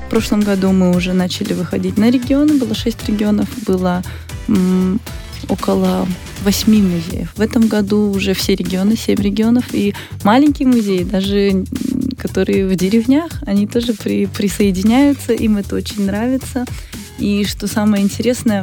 прошлом году мы уже начали выходить на регионы. Было 6 регионов, было около 8 музеев. В этом году уже все регионы, 7 регионов. И маленькие музеи, даже которые в деревнях, они тоже присоединяются. Им это очень нравится. И что самое интересное,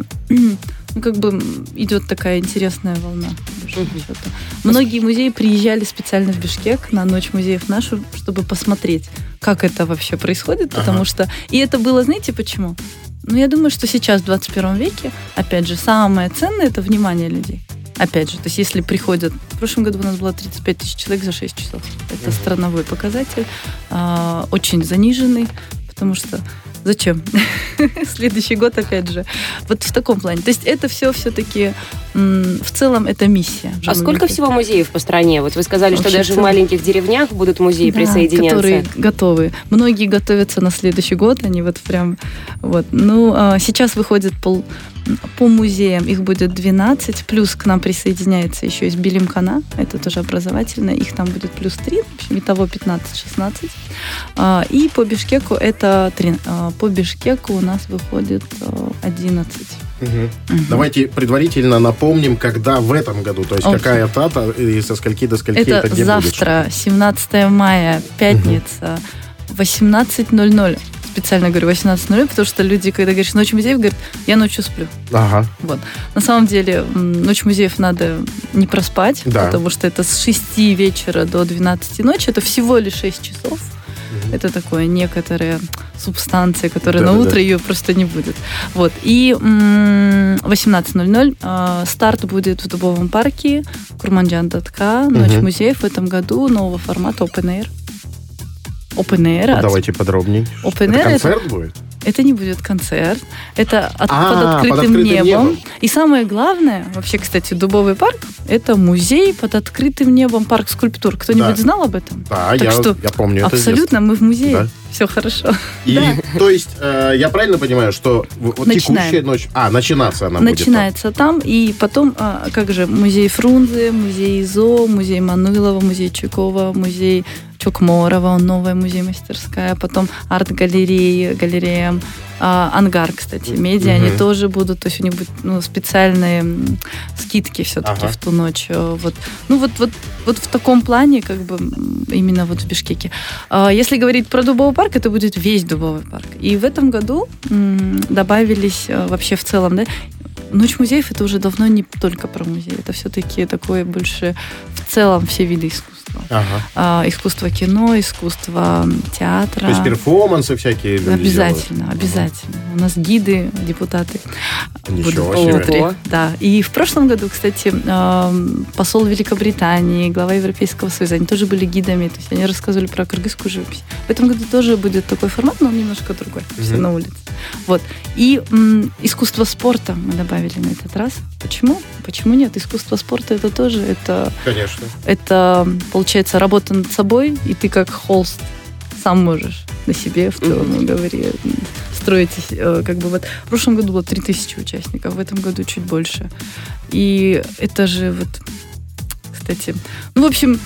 идет такая интересная волна. Многие музеи приезжали специально в Бишкек на Ночь музеев нашу, чтобы посмотреть, как это вообще происходит, потому что... И это было, знаете, почему? Я думаю, что сейчас, в 21 веке, опять же, самое ценное – это внимание людей. Опять же, то есть если приходят... В прошлом году у нас было 35 тысяч человек за 6 часов. Это страновой показатель, очень заниженный, потому что... Зачем? Следующий год, опять же. Вот в таком плане. То есть это все-таки в целом это миссия. А сколько всего музеев по стране? Вот вы сказали, что даже в маленьких деревнях будут музеи присоединяться. Которые готовы. Многие готовятся на следующий год. Они вот прям... сейчас выходит по музеям, их будет 12. Плюс к нам присоединяется еще из Билимкана. Это тоже образовательно. Их там будет плюс 3. В общем, итого 15-16. И по Бишкеку это 3. По Бишкеку у нас выходит 11. Давайте предварительно напомним, когда в этом году, то есть какая дата и со скольки до скольки это где завтра, будет? 17 мая, пятница, 18:00. Специально говорю 18:00, потому что люди, когда говоришь «Ночь музеев», говорят, я ночью сплю. Вот. На самом деле, Ночь музеев надо не проспать, потому что это с 6 вечера до 12 ночи, это всего лишь 6 часов. Это такое некоторая субстанция, которая на утро ее просто не будет. Вот. И 18:00 старт будет в Дубовом парке, Курманджан-Датка, Ночь музеев в этом году нового формата Open Air. Open Air. Давайте подробнее. Это концерт будет? Это не будет концерт. Это под открытым небом. И самое главное, вообще, кстати, Дубовый парк – это музей под открытым небом, парк скульптур. Кто-нибудь знал об этом? Да, я помню это. Абсолютно, мы в музее. Да. Все хорошо. То есть, я правильно понимаю, что текущая ночь... начинаться она будет? Начинается там, и потом, музей Фрунзе, музей ИЗО, музей Манылова, музей Чуйкова, музей Чукморова, новая музей-мастерская, потом арт-галерея, Ангар, кстати, медиа, они тоже будут, то есть у них будут специальные скидки все-таки в ту ночь. Вот в таком плане, именно вот в Бишкеке. Если говорить про Дубовый парк, это будет весь Дубовый парк. И в этом году добавились вообще в целом, Ночь музеев это уже давно не только про музей, это все-таки такое больше в целом все виды искусства. Искусство кино, искусство театра. То есть перформансы всякие люди Обязательно. У нас гиды, депутаты. Ничего себе. Да. И в прошлом году, кстати, посол Великобритании, глава Европейского Союза, они тоже были гидами, то есть они рассказывали про кыргызскую живопись. В этом году тоже будет такой формат, но он немножко другой, все на улице. Вот. И искусство спорта мы добавили на этот раз. Почему? Почему нет? Искусство спорта это тоже, Конечно. Это, получается, работа над собой, и ты как холст сам можешь на себе в целом строить. В прошлом году было 3000 участников, в этом году чуть больше. И это же кстати, в общем,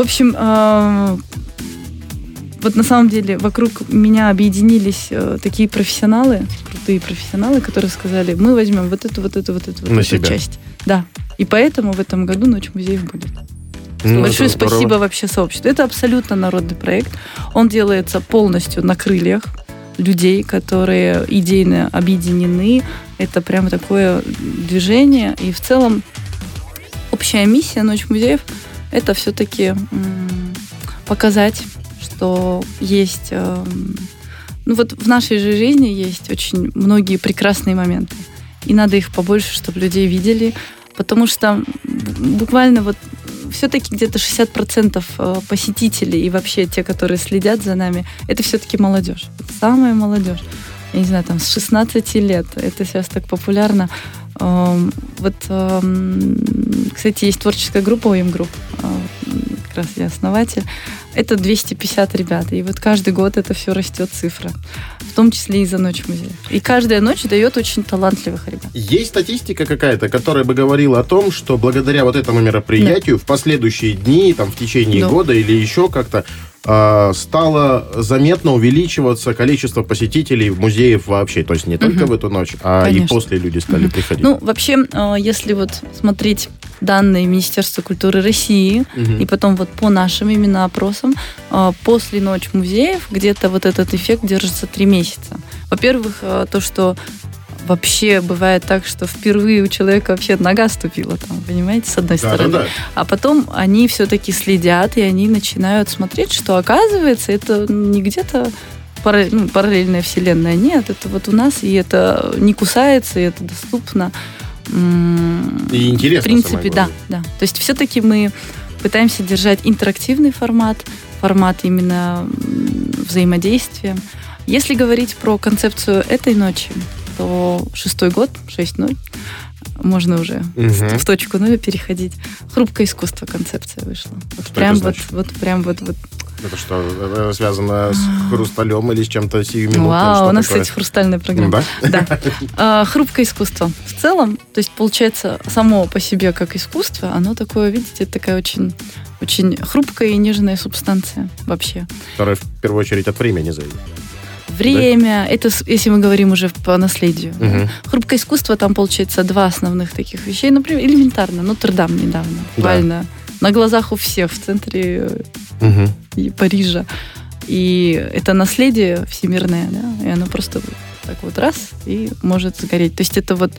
на самом деле вокруг меня объединились такие профессионалы, крутые профессионалы, которые сказали, мы возьмем вот эту часть. Да. И поэтому в этом году Ночь музеев будет. Большое спасибо вообще сообществу. Это абсолютно народный проект. Он делается полностью на крыльях людей, которые идейно объединены. Это прям такое движение. И в целом общая миссия Ночь музеев – это все-таки показать, что есть... в нашей же жизни есть очень многие прекрасные моменты. И надо их побольше, чтобы людей видели. Потому что буквально все-таки где-то 60% посетителей и вообще те, которые следят за нами, это все-таки молодежь. Это самая молодежь. Я не знаю, с 16 лет. Это сейчас так популярно. Кстати, есть творческая группа ОМ Групп. Как раз я основатель. это 250 ребят. И вот каждый год это все растет цифра. В том числе и за Ночь музея. И каждая ночь дает очень талантливых ребят. Есть статистика какая-то, которая бы говорила о том, что благодаря вот этому мероприятию в последующие дни, там, в течение года или еще как-то стало заметно увеличиваться количество посетителей музеев вообще. То есть не только в эту ночь, а и после люди стали приходить. Ну, вообще, если вот смотреть данные Министерства культуры России, и потом вот по нашим именно опросам, после Ночь музеев где-то вот этот эффект держится 3 месяца. Во-первых, то, что вообще бывает так, что впервые у человека вообще нога ступила там, понимаете, с одной стороны. Да. А потом они все-таки следят, и они начинают смотреть, что оказывается, это не где-то параллельная вселенная. Нет, это вот у нас, и это не кусается, и это доступно. И интересно. В принципе, да. То есть все-таки мы пытаемся держать интерактивный формат именно взаимодействия. Если говорить про концепцию этой ночи, то 6-й год, 6-0, можно уже в точку 0 переходить. Хрупкое искусство концепция вышла. Прям вот. Это что, это связано с хрусталем или с чем-то сиюминутным? Вау, у нас, кстати, хрустальная программа. Да. Хрупкое искусство. В целом, то есть, получается, само по себе как искусство, оно такое, видите, такая очень, очень хрупкая и нежная субстанция вообще. Которая в первую очередь от времени зависит. Время, это если мы говорим уже по наследию. Да? Хрупкое искусство, там, получается, 2 основных таких вещей. Например, элементарно, Нотр-Дам недавно, буквально на глазах у всех в центре Парижа. И это наследие всемирное, да? И оно просто так вот раз и может сгореть. То есть это вот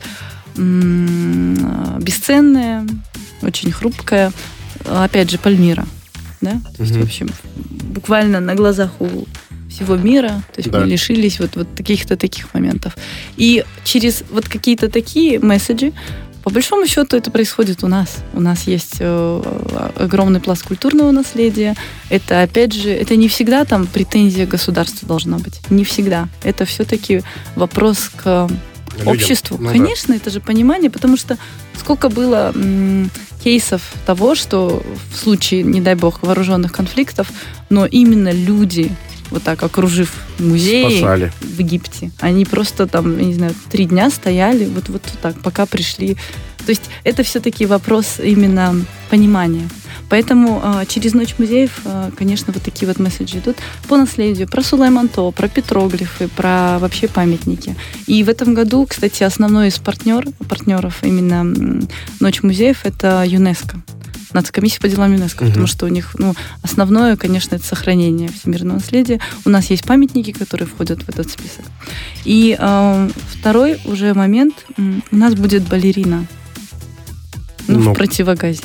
бесценное, очень хрупкое, опять же, Пальмира. Да? То есть, в общем, буквально на глазах у всего мира, то есть мы лишились вот каких-то таких моментов. И через вот какие-то такие месседжи, по большому счету, это происходит у нас. У нас есть огромный пласт культурного наследия. Это, опять же, это не всегда там претензия государства должна быть. Не всегда. Это все-таки вопрос к обществу. Ну, конечно, это же понимание, потому что сколько было кейсов того, что в случае, не дай бог, вооруженных конфликтов, но именно люди, вот так окружив музей в Египте, они просто там, я не знаю, 3 дня стояли, вот так, пока пришли. То есть это все-таки вопрос именно понимания. Поэтому через Ночь музеев, конечно, вот такие вот месседжи идут по наследию, про Сулайман-То, про петроглифы, про вообще памятники. И в этом году, кстати, основной из партнеров именно Ночь музеев — это ЮНЕСКО. Нацкомиссия по делам ЮНЕСКО, потому что у них, основное, конечно, это сохранение всемирного наследия. У нас есть памятники, которые входят в этот список. И второй уже момент, у нас будет балерина. В противогазе.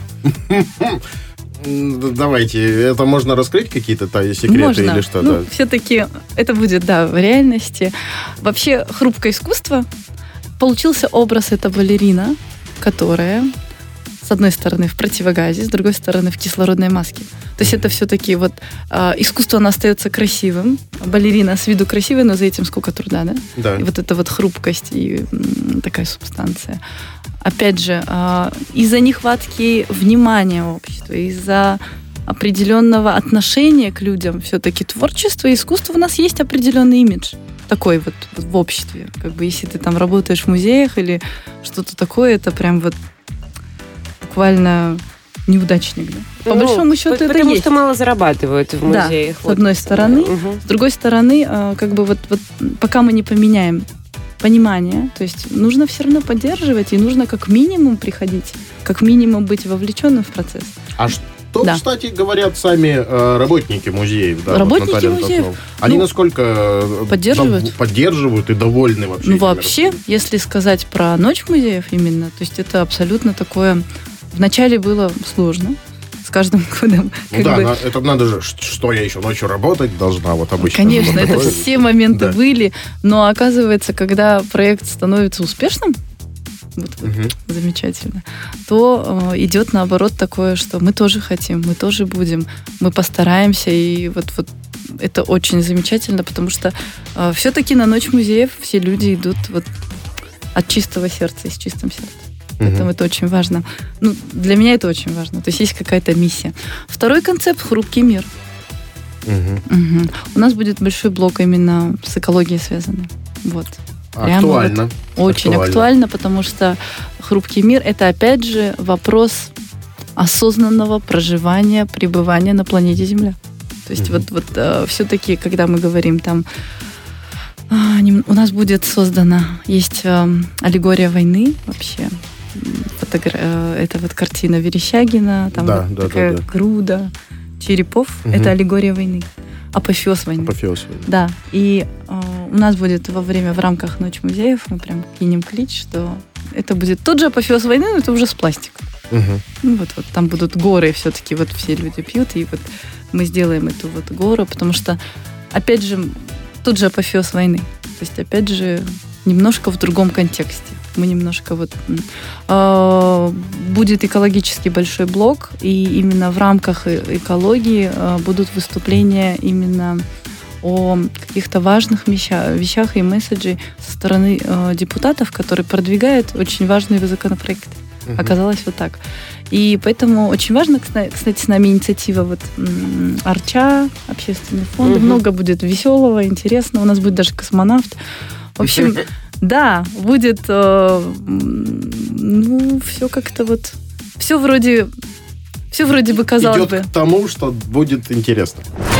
Давайте, это можно раскрыть какие-то секреты можно. Или что-то? Все-таки это будет, в реальности. Вообще, хрупкое искусство. Получился образ, это балерина, которая с одной стороны в противогазе, с другой стороны в кислородной маске. То есть это все-таки искусство, оно остается красивым. Балерина с виду красивая, но за этим сколько труда, да? Да. И вот эта вот хрупкость и такая субстанция. Опять же, из-за нехватки внимания общества, из-за определенного отношения к людям, все-таки творчество и искусство, у нас есть определенный имидж. Такой вот в обществе. Как бы если ты там работаешь в музеях или что-то такое, это прям буквально неудачник, да? По большому счету это есть. Потому что мало зарабатывают в музеях. Да, с одной стороны. С другой стороны, пока мы не поменяем понимание, то есть нужно все равно поддерживать, и нужно как минимум приходить, как минимум быть вовлеченным в процесс. А что, кстати, говорят сами работники музеев? Да, работники музеев. Они насколько поддерживают и довольны вообще? Вообще, если сказать про Ночь музеев именно, то есть это абсолютно такое... Вначале было сложно, с каждым годом. Это надо же, что я еще ночью работать должна, вот обычно. Конечно, это все моменты были, но оказывается, когда проект становится успешным, замечательно, то идет наоборот такое, что мы тоже хотим, мы тоже будем, мы постараемся, и вот это очень замечательно, потому что все-таки на Ночь музеев все люди идут от чистого сердца и с чистым сердцем. Поэтому это очень важно. Ну, для меня это очень важно. То есть есть какая-то миссия. Второй концепт – хрупкий мир. У нас будет большой блок именно с экологией связанный. Вот. Актуально. Вот, очень актуально, потому что хрупкий мир – это, опять же, вопрос осознанного проживания, пребывания на планете Земля. То есть все-таки, когда мы говорим там, у нас будет создана, есть аллегория войны вообще, это вот картина Верещагина, там такая груда черепов, это аллегория войны. Апофеоз войны. Да. И у нас будет в рамках Ночи музеев, мы прям кинем клич, что это будет тот же апофеоз войны, но это уже с пластиком. Ну, вот там будут горы, все-таки вот все люди пьют, и вот мы сделаем эту вот гору, потому что, опять же, тот же апофеоз войны. То есть, опять же, немножко в другом контексте. Мы немножко будет экологический большой блок, и именно в рамках экологии будут выступления именно о каких-то важных вещах и месседжей со стороны депутатов, которые продвигают очень важные законопроекты. Оказалось вот так. И поэтому очень важно, кстати, с нами инициатива Арча, общественный фонд. Много будет веселого, интересного. У нас будет даже космонавт. В общем, да, будет все как-то все вроде бы казалось бы. Идет к тому, что будет интересно.